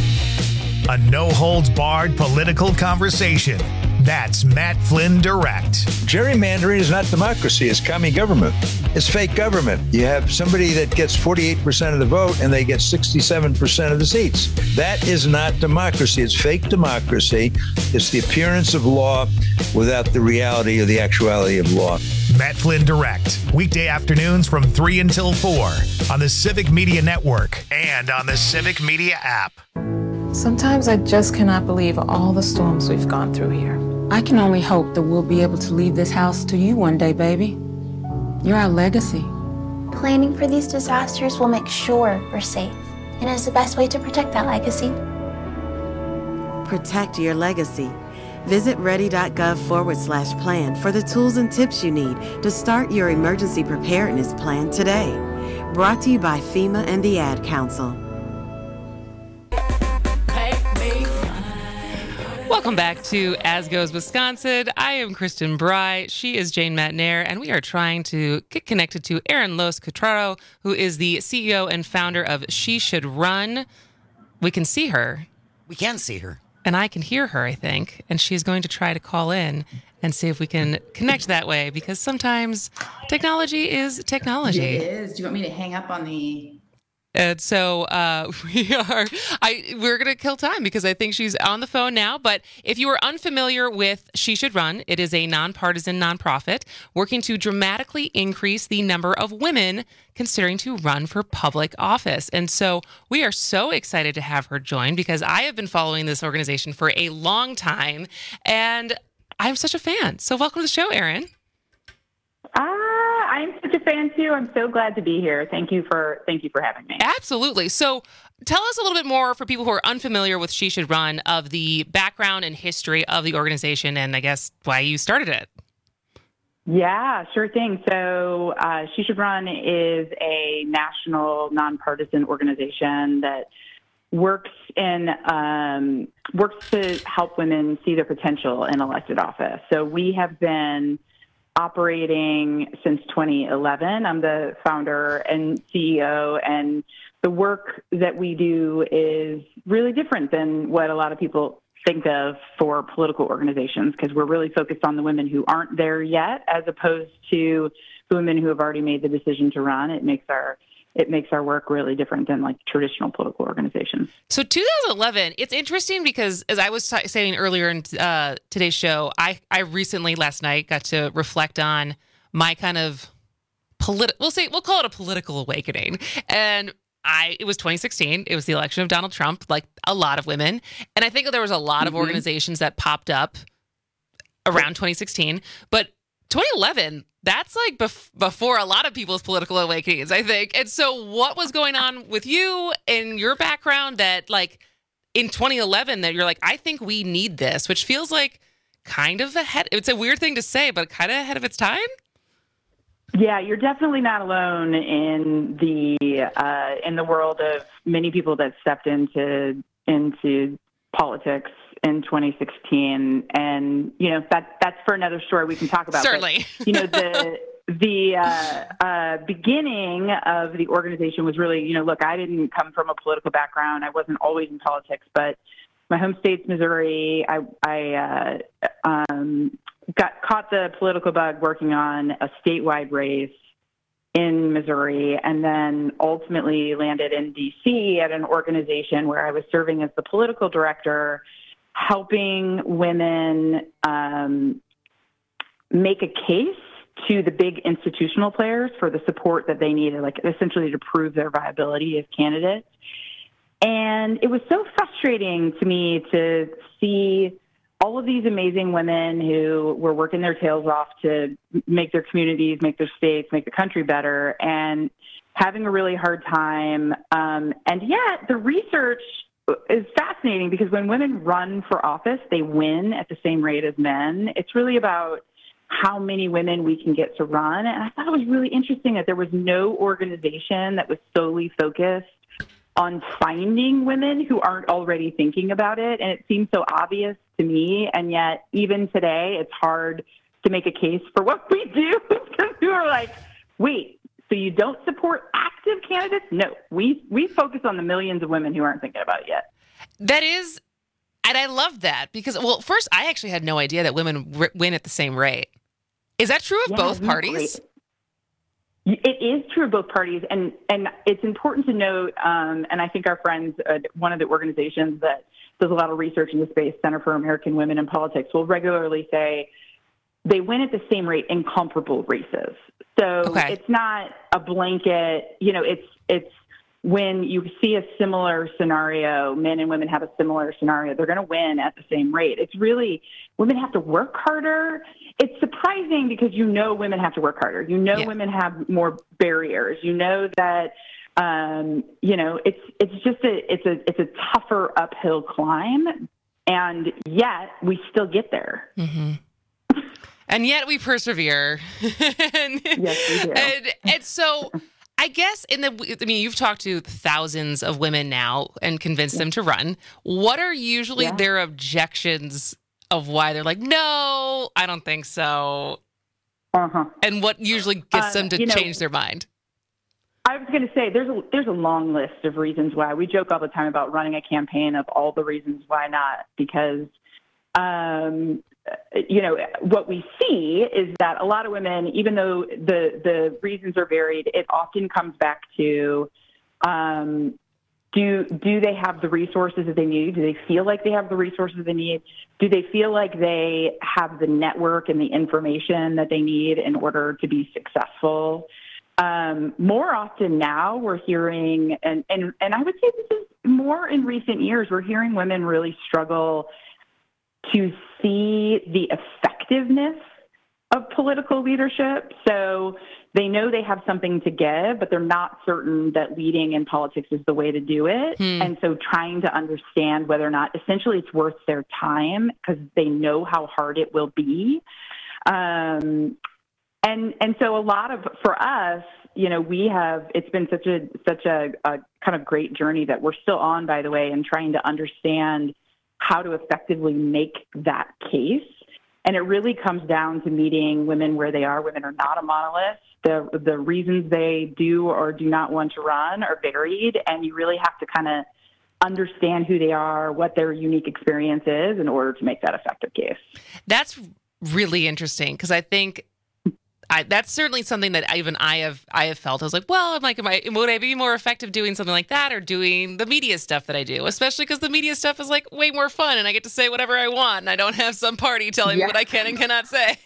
A no-holds-barred political conversation. That's Matt Flynn Direct. Gerrymandering is not democracy. It's commie government. It's fake government. You have somebody that gets forty-eight percent of the vote and they get sixty-seven percent of the seats. That is not democracy. It's fake democracy. It's the appearance of law without the reality or the actuality of law. Matt Flynn Direct. Weekday afternoons from three until four on the Civic Media Network and on the Civic Media app. Sometimes I just cannot believe all the storms we've gone through here. I can only hope that we'll be able to leave this house to you one day, baby. You're our legacy. Planning for these disasters will make sure we're safe, and is the best way to protect that legacy. Protect your legacy. Visit ready.gov forward slash plan for the tools and tips you need to start your emergency preparedness plan today. Brought to you by FEMA and the Ad Council. Welcome back to As Goes Wisconsin. I am Kristen Bry. She is Jane Matnair, and we are trying to get connected to Erin Los Cutraro, who is the C E O and founder of She Should Run. We can see her. We can see her. And I can hear her, I think. And she's going to try to call in and see if we can connect that way, because sometimes technology is technology. It is. Do you want me to hang up on the... And so uh, we are, I we're going to kill time because I think she's on the phone now. But if you are unfamiliar with She Should Run, it is a nonpartisan nonprofit working to dramatically increase the number of women considering to run for public office. And so we are so excited to have her join because I have been following this organization for a long time and I'm such a fan. So welcome to the show, Erin. Ah, I'm such a fan too. I'm so glad to be here. Thank you for thank you for having me. Absolutely. So tell us a little bit more for people who are unfamiliar with She Should Run of the background and history of the organization and I guess why you started it. Yeah, sure thing. So uh, She Should Run is a national nonpartisan organization that works in um, works to help women see their potential in elected office. So we have been operating since twenty eleven. I'm the founder and C E O, and the work that we do is really different than what a lot of people think of for political organizations, because we're really focused on the women who aren't there yet, as opposed to the women who have already made the decision to run. It makes our it makes our work really different than like traditional political organizations. So two thousand eleven, it's interesting because as I was t- saying earlier in uh, today's show, I, I recently last night got to reflect on my kind of political, we'll say, we'll call it a political awakening. And I, it was twenty sixteen. It was the election of Donald Trump, like a lot of women. And I think there was a lot mm-hmm. of organizations that popped up around twenty sixteen, but twenty eleven, that's like bef- before a lot of people's political awakenings, I think. And so what was going on with you and your background that like in twenty eleven that you're like, I think we need this, which feels like kind of ahead. It's a weird thing to say, but kind of ahead of its time. Yeah, you're definitely not alone in the uh, in the world of many people that stepped into into politics in twenty sixteen, and you know that that's for another story we can talk about. Certainly, but, you know the the uh, uh, beginning of the organization was really, you know, look, I didn't come from a political background. I wasn't always in politics, but my home state's Missouri. I I uh, um, got caught the political bug working on a statewide race in Missouri, and then ultimately landed in D C at an organization where I was serving as the political director, helping women um, make a case to the big institutional players for the support that they needed, like essentially to prove their viability as candidates. And it was so frustrating to me to see all of these amazing women who were working their tails off to make their communities, make their states, make the country better, and having a really hard time. Um, and yet the research is fascinating because when women run for office, they win at the same rate as men. It's really about how many women we can get to run. And I thought it was really interesting that there was no organization that was solely focused on finding women who aren't already thinking about it. And it seems so obvious to me. And yet, even today, it's hard to make a case for what we do because we are like, wait, so you don't support active candidates? No, we, we focus on the millions of women who aren't thinking about it yet. That is, and I love that because, well, first, I actually had no idea that women r- win at the same rate. Is that true of yeah, both parties? Great. It is true of both parties, and, and it's important to note, um, and I think our friends at one of the organizations that does a lot of research in the space, Center for American Women in Politics, will regularly say they win at the same rate in comparable races. So okay. It's not a blanket, you know, it's it's when you see a similar scenario, men and women have a similar scenario, they're going to win at the same rate. It's really, women have to work harder. It's surprising because you know women have to work harder. You know yeah. women have more barriers. You know that, um, you know, it's it's just a it's a it's a tougher uphill climb, and yet we still get there. Mm-hmm. And yet we persevere. and, yes, we do. And, and so I guess in the, I mean, you've talked to thousands of women now and convinced yeah. them to run. What are usually yeah. their objections of why they're like, no, I don't think so? Uh-huh. And what usually gets uh, them to change know, their mind? I was going to say there's a, there's a long list of reasons why. We joke all the time about running a campaign of all the reasons why not, because, um, you know, what we see is that a lot of women, even though the, the reasons are varied, it often comes back to, um, do, do they have the resources that they need? Do they feel like they have the resources they need? Do they feel like they have the network and the information that they need in order to be successful? Um, more often now we're hearing, and, and, and I would say this is more in recent years, we're hearing women really struggle to see the effectiveness of political leadership. So they know they have something to give, but they're not certain that leading in politics is the way to do it. Hmm. And so trying to understand whether or not essentially it's worth their time because they know how hard it will be. Um, and and so a lot of, for us, you know, we have, it's been such a such a, a kind of great journey that we're still on, by the way, and trying to understand how to effectively make that case. And it really comes down to meeting women where they are. Women are not a monolith. The the reasons they do or do not want to run are varied, and you really have to kind of understand who they are, what their unique experience is in order to make that effective case. That's really interesting because I think I, that's certainly something that even I have I have felt. I was like, well, I'm like, am I, would I be more effective doing something like that or doing the media stuff that I do? Especially because the media stuff is like way more fun and I get to say whatever I want and I don't have some party telling Yeah. me what I can and cannot say.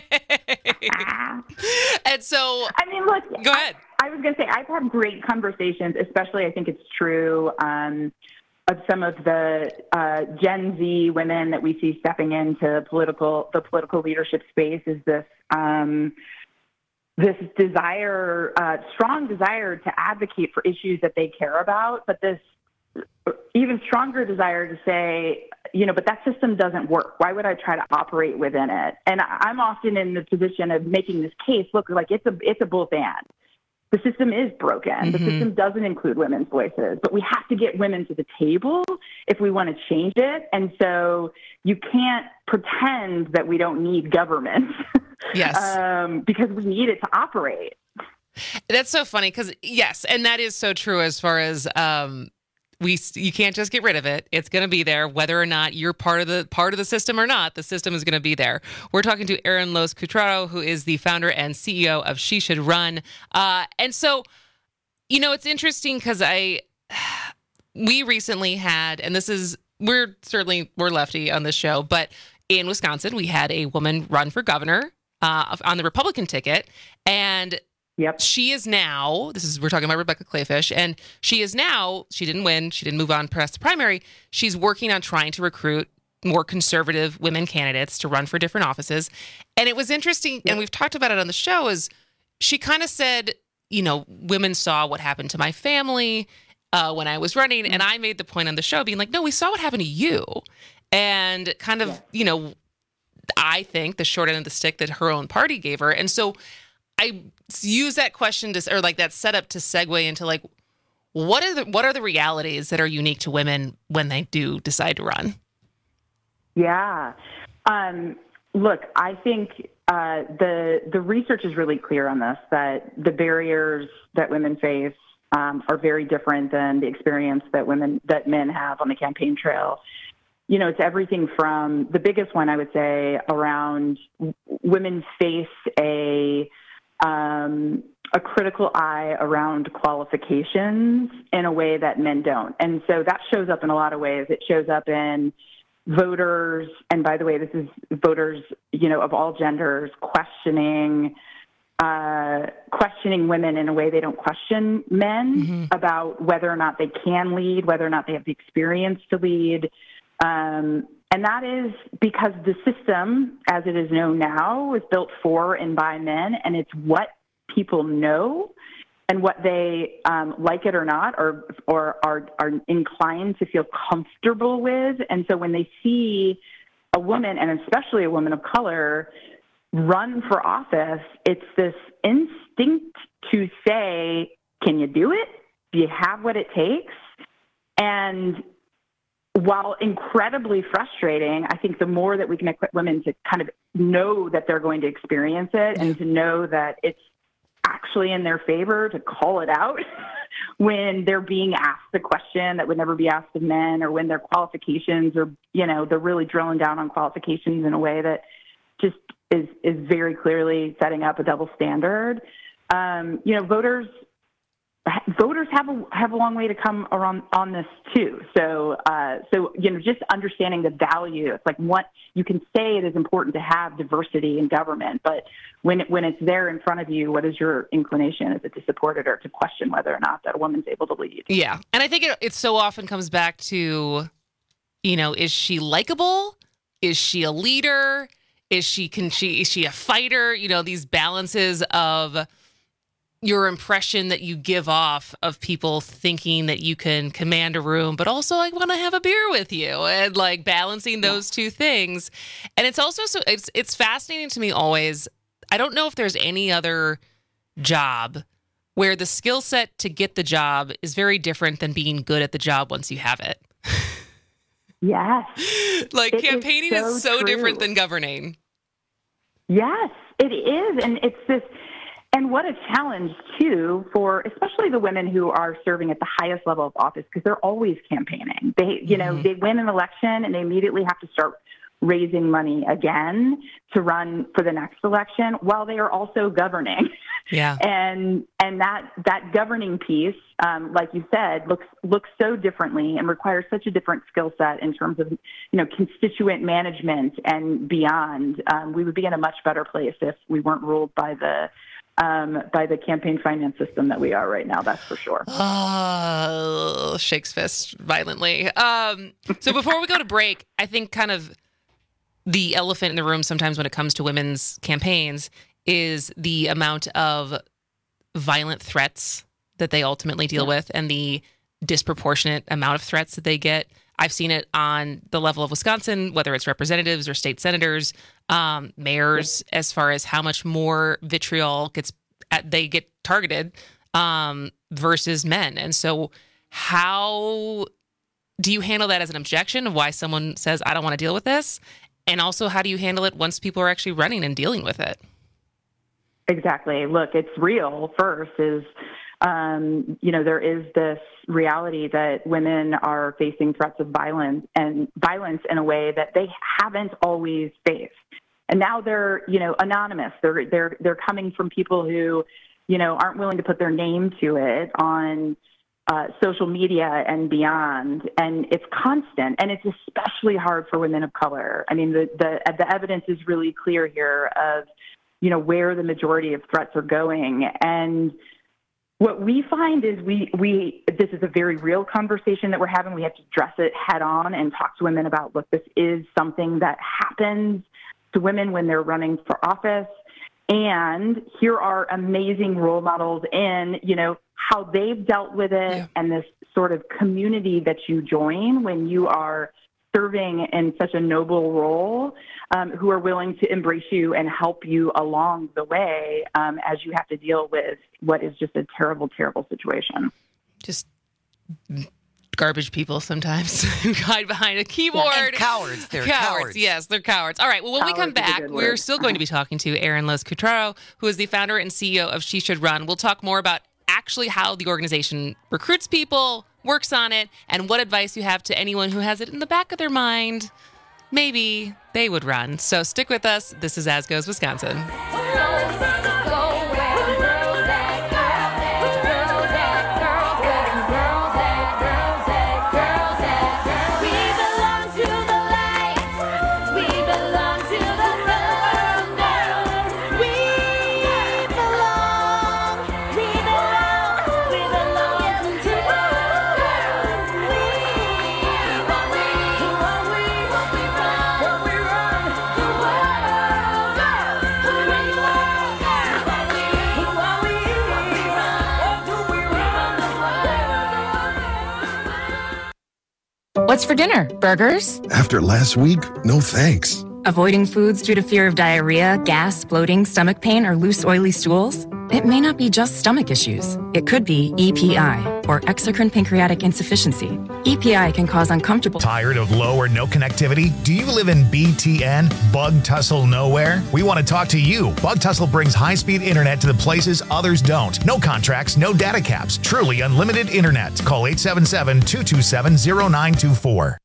And so, I mean, look, go ahead. I, I was going to say, I've had great conversations, especially I think it's true um, of some of the uh, Gen Z women that we see stepping into political, the political leadership space is this, um, this desire, uh, strong desire to advocate for issues that they care about, but this even stronger desire to say, you know, but that system doesn't work. Why would I try to operate within it? And I'm often in the position of making this case, look, like it's a, it's a both and. The system is broken. Mm-hmm. The system doesn't include women's voices, but we have to get women to the table if we want to change it. And so you can't pretend that we don't need government. Yes. um, because we need it to operate. That's so funny because, yes, and that is so true as far as um, we you can't just get rid of it. It's going to be there whether or not you're part of the part of the system or not. The system is going to be there. We're talking to Erin Loos-Cutraro, who is the founder and C E O of She Should Run. Uh, and so, you know, it's interesting because I we recently had, and this is we're certainly we're lefty on this show, but in Wisconsin we had a woman run for governor uh, on the Republican ticket, and Yep. she is now, this is, we're talking about Rebecca Clayfish, and she is now, she didn't win, she didn't move on past the primary. She's working on trying to recruit more conservative women candidates to run for different offices. And it was interesting, yep. and we've talked about it on the show, is she kind of said, you know, women saw what happened to my family uh, when I was running. Mm-hmm. And I made the point on the show being like, no, we saw what happened to you. And kind of, yeah. you know, I think the short end of the stick that her own party gave her. And so I use that question to, or like that setup to segue into like, what are the what are the realities that are unique to women when they do decide to run? Yeah, um, look, I think uh, the the research is really clear on this, that the barriers that women face um, are very different than the experience that women that men have on the campaign trail. You know, it's everything from the biggest one, I would say, around women face a Um, a critical eye around qualifications in a way that men don't. And so that shows up in a lot of ways. It shows up in voters, and by the way, this is voters, you know, of all genders, questioning uh, questioning women in a way they don't question men mm-hmm. about whether or not they can lead, whether or not they have the experience to lead. Um, and that is because the system, as it is known now, was built for and by men, and it's what people know and what they, um, like it or not, or or are, are inclined to feel comfortable with. And so when they see a woman, and especially a woman of color, run for office, it's this instinct to say, can you do it? Do you have what it takes? And while incredibly frustrating, I think the more that we can equip women to kind of know that they're going to experience it and to know that it's actually in their favor to call it out when they're being asked a question that would never be asked of men, or when their qualifications are, you know, they're really drilling down on qualifications in a way that just is, is very clearly setting up a double standard. Um, you know, voters Voters have a have a long way to come around on this too. So, uh, so you know, just understanding the value. It's like what you can say it is important to have diversity in government, but when it, when it's there in front of you, what is your inclination? Is it to support it or to question whether or not that a woman's able to lead? Yeah, and I think it, it so often comes back to, you know, is she likable? Is she a leader? Is she can she is she a fighter? You know, these balances of your impression that you give off of people thinking that you can command a room, but also I want to have a beer with you, and like balancing those two things. And it's also so it's it's fascinating to me always. I don't know if there's any other job where the skill set to get the job is very different than being good at the job once you have it. Yes. Like It campaigning is so is so true. different than governing. Yes, it is. And it's this, and what a challenge, too, for especially the women who are serving at the highest level of office, because they're always campaigning. They, you know, Mhm. they win an election and they immediately have to start raising money again to run for the next election while they are also governing. Yeah. And and that that governing piece, um, like you said, looks looks so differently and requires such a different skill set in terms of, you know, constituent management and beyond. Um, we would be in a much better place if we weren't ruled by the um, by the campaign finance system that we are right now. That's for sure. Oh, shakes fist violently. Um, so before we go to break, I think kind of the elephant in the room sometimes when it comes to women's campaigns is the amount of violent threats that they ultimately deal with and the disproportionate amount of threats that they get. I've seen it on the level of Wisconsin, whether it's representatives or state senators, um, mayors, as far as how much more vitriol gets at, they get targeted um, versus men. And so how do you handle that as an objection of why someone says, I don't want to deal with this? And also, how do you handle it once people are actually running and dealing with it? Exactly. Look, it's real first is, um, you know, there is this reality that women are facing threats of violence and violence in a way that they haven't always faced. And now they're, you know, anonymous. They're, they're, they're coming from people who, you know, aren't willing to put their name to it on uh, social media and beyond. And it's constant. And it's especially hard for women of color. I mean, the, the, the evidence is really clear here of, you know, where the majority of threats are going. And what we find is we, we, this is a very real conversation that we're having. We have to address it head on and talk to women about, look, this is something that happens to women when they're running for office. And here are amazing role models in, you know, how they've dealt with it yeah. and this sort of community that you join when you are serving in such a noble role, um, who are willing to embrace you and help you along the way um, as you have to deal with what is just a terrible, terrible situation. Just garbage people sometimes who hide behind a keyboard. Yeah, and cowards. They're cowards. cowards. Yes, they're cowards. All right. Well, when cowards we come back, we're still going to be talking to Erin Los-Cutraro, who is the founder and C E O of She Should Run. We'll talk more about actually how the organization recruits people, works on it, and what advice you have to anyone who has it in the back of their mind. Maybe they would run. So stick with us. This is As Goes Wisconsin. What's for dinner? Burgers? After last week, no thanks. Avoiding foods due to fear of diarrhea, gas, bloating, stomach pain, or loose, oily stools? It may not be just stomach issues. It could be E P I, or exocrine pancreatic insufficiency. E P I can cause uncomfortable... Tired of low or no connectivity? Do you live in B T N? Bug Tussle Nowhere? We want to talk to you. Bug Tussle brings high-speed internet to the places others don't. No contracts, no data caps. Truly unlimited internet. Call eight seven seven, two two seven, zero nine two four.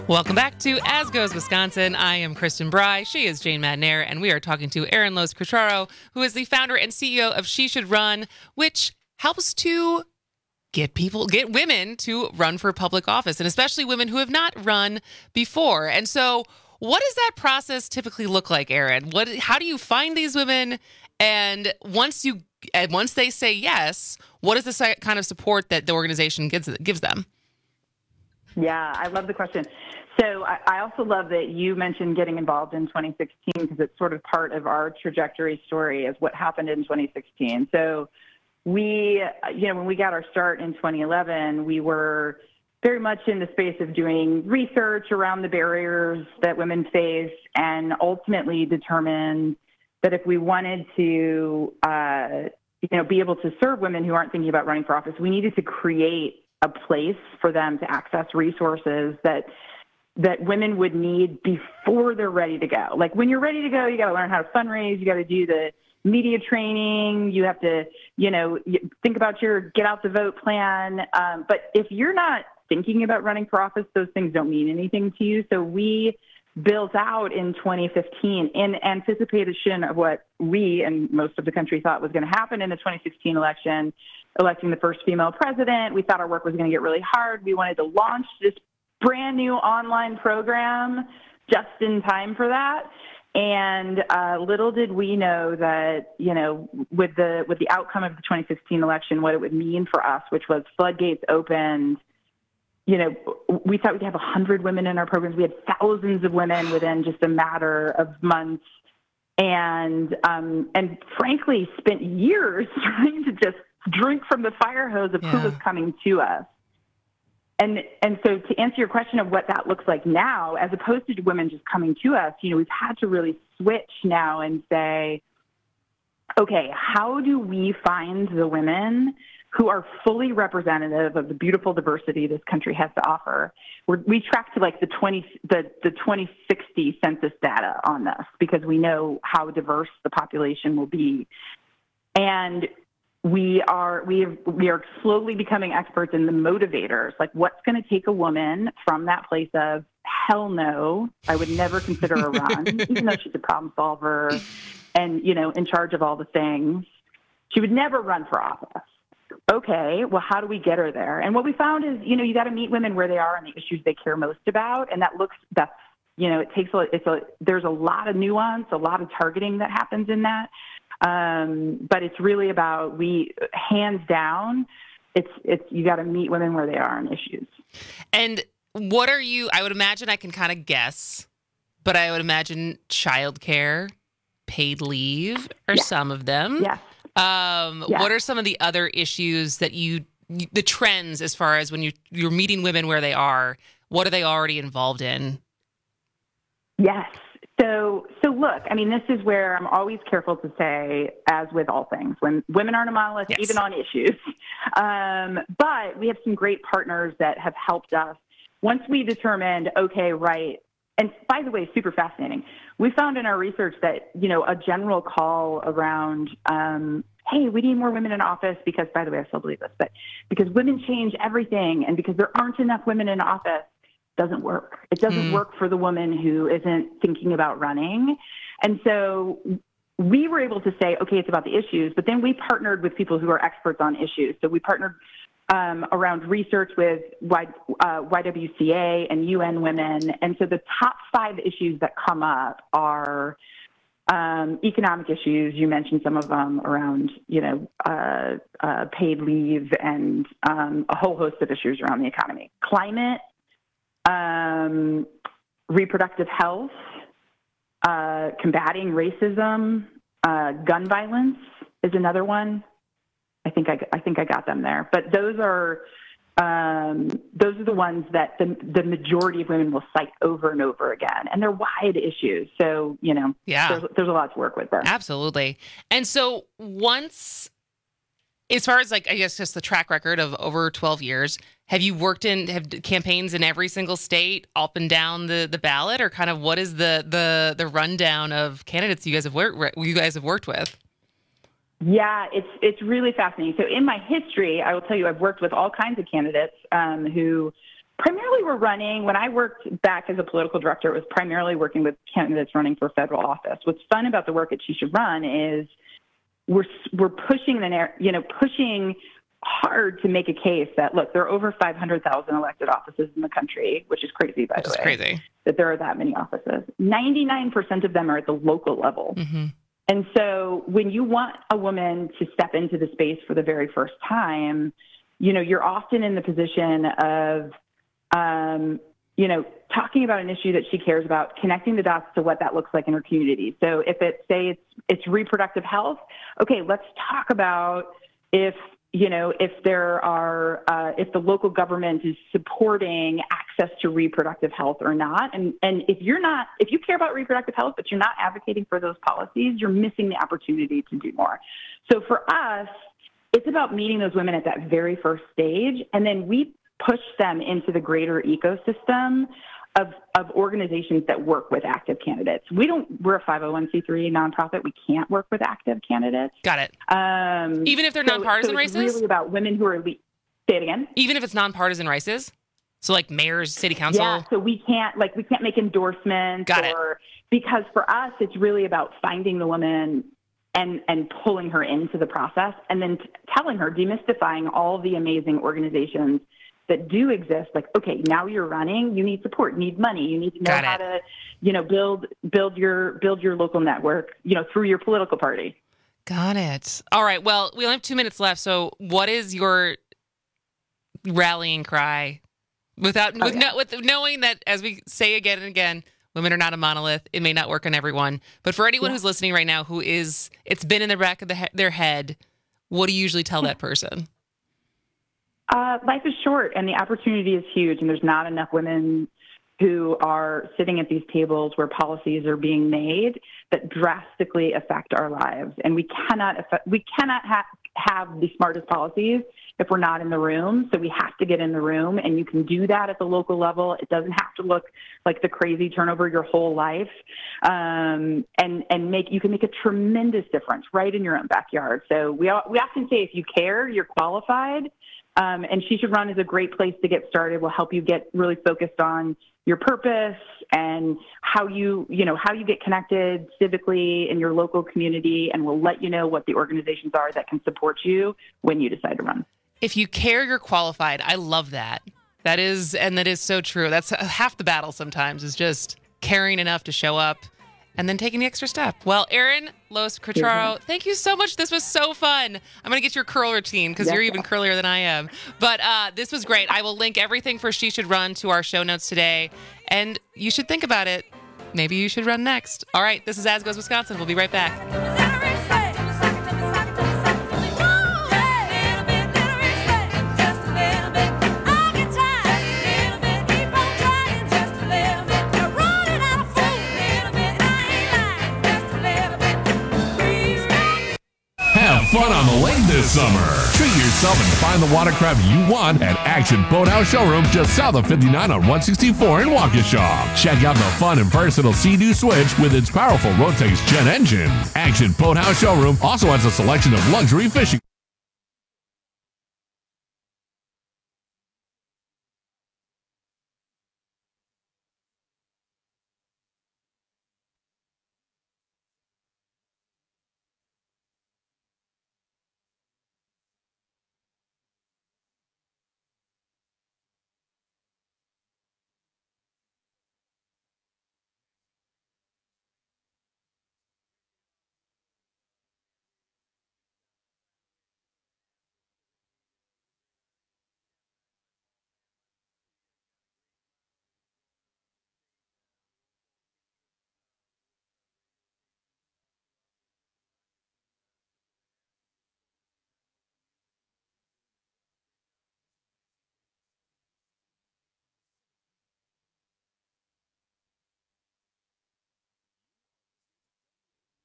Welcome back to As Goes Wisconsin. I am Kristen Bry. She is Jane Madnair, and we are talking to Erin Loos-Cutraro, who is the founder and C E O of She Should Run, which helps to get people, get women to run for public office, and especially women who have not run before. And so, what does that process typically look like, Erin? What, how do you find these women? And once you, and once they say yes, what is the kind of support that the organization gives gives them? Yeah, I love the question. So I, I also love that you mentioned getting involved in twenty sixteen because it's sort of part of our trajectory story as what happened in twenty sixteen. So we, you know, when we got our start in twenty eleven, we were very much in the space of doing research around the barriers that women face and ultimately determined that if we wanted to, uh, you know, be able to serve women who aren't thinking about running for office, we needed to create a place for them to access resources that that women would need before they're ready to go. Like when you're ready to go, you got to learn how to fundraise, you got to do the media training, you have to, you know, think about your get out the vote plan. Um, but if you're not thinking about running for office, those things don't mean anything to you. So we built out in twenty fifteen in anticipation of what we and most of the country thought was going to happen in the twenty sixteen election, electing the first female president. We thought our work was going to get really hard. We wanted to launch this brand new online program just in time for that. And uh, little did we know that, you know, with the with the outcome of the twenty sixteen election, what it would mean for us, which was floodgates opened. You know, we thought we'd have one hundred women in our programs. We had thousands of women within just a matter of months. And, um, and frankly, spent years trying to just drink from the fire hose of yeah. who was coming to us. And and so to answer your question of what that looks like now, as opposed to women just coming to us, you know, we've had to really switch now and say, okay, how do we find the women who are fully representative of the beautiful diversity this country has to offer? We're, we track to like the twenty the the twenty sixty census data on this because we know how diverse the population will be, and we are we have, we are slowly becoming experts in the motivators, like what's going to take a woman from that place of hell no, I would never consider a run, even though she's a problem solver and, you know, in charge of all the things. She would never run for office. Okay, well, how do we get her there? And what we found is, you know, you got to meet women where they are and the issues they care most about, and that looks that's you know, it takes a it's a there's a lot of nuance, a lot of targeting that happens in that. Um, but it's really about we hands down, it's, it's, you got to meet women where they are on issues. And what are you, I would imagine I can kind of guess, but I would imagine childcare, paid leave are yeah. some of them. Yeah. Um, yeah. What are some of the other issues that you, the trends as far as when you, you're meeting women where they are, what are they already involved in? Yes. So, so look, I mean, this is where I'm always careful to say, as with all things, when women aren't a monolith, yes. even on issues. Um, but we have some great partners that have helped us. Once we determined, okay, right. And by the way, super fascinating. We found in our research that, you know, a general call around, um, hey, we need more women in office because, by the way, I still believe this, but because women change everything and because there aren't enough women in office, doesn't work. It doesn't mm. work for the woman who isn't thinking about running. And so we were able to say, okay, it's about the issues, but then we partnered with people who are experts on issues. So we partnered um, around research with y, uh, Y W C A and U N Women. And so the top five issues that come up are um, economic issues. You mentioned some of them around, you know, uh, uh, paid leave and um, a whole host of issues around the economy. Climate, Um, reproductive health, uh, combating racism, uh, gun violence is another one. I think I, I think I got them there. But those are um, those are the ones that the, the majority of women will cite over and over again, and they're wide issues. So you know, yeah, there's, there's a lot to work with there. Absolutely. And so once, as far as like I guess just the track record of over twelve years. Have you worked in have campaigns in every single state, up and down the, the ballot, or kind of what is the the the rundown of candidates you guys have worked you guys have worked with? Yeah, it's it's really fascinating. So in my history, I will tell you, I've worked with all kinds of candidates um, who primarily we're running, when I worked back as a political director, it was primarily working with candidates running for federal office. What's fun about the work at She Should Run is we're we're pushing the, you know, pushing hard to make a case that, look, there are over five hundred thousand elected offices in the country, which is crazy, by Which the is way. crazy. That there are that many offices. ninety-nine percent of them are at the local level. Mm-hmm. And so when you want a woman to step into the space for the very first time, you know, you're often in the position of, um, you know, talking about an issue that she cares about, connecting the dots to what that looks like in her community. So if it's, say it's, it's reproductive health, okay, let's talk about if, you know, if there are, uh, if the local government is supporting access to reproductive health or not. And, and if you're not, if you care about reproductive health, but you're not advocating for those policies, you're missing the opportunity to do more. So for us, it's about meeting those women at that very first stage. And then we push them into the greater ecosystem of, of organizations that work with active candidates. We don't, we're a five oh one c three nonprofit. We can't work with active candidates. Got it. Um, Even if they're so, nonpartisan so it's races? really about women who are, le- say it again. Even if it's nonpartisan races? So like mayors, city council? Yeah, so we can't, like, we can't make endorsements. Got it. or, because for us, it's really about finding the woman and, and pulling her into the process and then t- telling her, demystifying all the amazing organizations that do exist. Like, okay, now you're running, you need support, you need money, you need to know Got how it. to, you know, build, build your, build your local network, you know, through your political party. Got it. All right. Well, we only have two minutes left. So what is your rallying cry without, Oh, with, yeah. no, with knowing that, as we say again and again, women are not a monolith. It may not work on everyone, but for anyone Yeah. who's listening right now, who is, it's been in the back of the he- their head, what do you usually tell that person? Uh, life is short and the opportunity is huge, and there's not enough women who are sitting at these tables where policies are being made that drastically affect our lives. And we cannot affect, we cannot ha- have the smartest policies if we're not in the room. So we have to get in the room, and you can do that at the local level. It doesn't have to look like the crazy turnover your whole life. Um, and, and make, you can make a tremendous difference right in your own backyard. So we, all, we often say, if you care, you're qualified. Um, and She Should Run is a great place to get started. We'll help you get really focused on your purpose and how you, you know, how you get connected civically in your local community. And we'll let you know what the organizations are that can support you when you decide to run. If you care, you're qualified. I love that. That is, and that is so true. That's half the battle sometimes, is just caring enough to show up and then taking the extra step. Well, Erin Loos Cutraro, thank you so much. This was so fun. I'm going to get your curl routine because Yes. you're even curlier than I am. But uh, this was great. I will link everything for She Should Run to our show notes today. And you should think about it. Maybe you should run next. All right, this is As Goes Wisconsin. We'll be right back. Have fun on the lake this summer. Treat yourself and find the watercraft you want at Action Boathouse Showroom just south of fifty-nine on one sixty-four in Waukesha. Check out the fun and versatile Sea-Doo Switch with its powerful Rotax jet engine. Action Boathouse Showroom also has a selection of luxury fishing